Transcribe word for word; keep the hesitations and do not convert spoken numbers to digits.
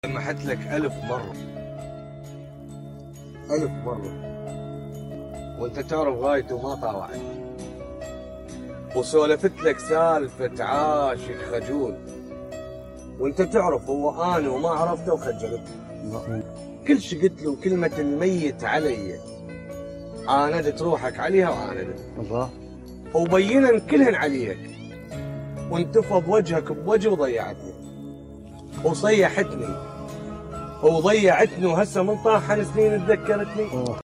سمحت لك ألف مرة ألف مرة وأنت تعرف غايته ما طاوعت، وسولفت لك سالفة عاشق خجول وأنت تعرف هو أنا وما عرفته وخجلته. كل شي قلت له كلمة الميت علي، عاندت روحك عليها وعاندت الله، وبينا كلهن عليك وانتفض وجهك بوجه وضيعتني وصيحتني وضيعتني، وهسه من طاحن سنين تذكرتني.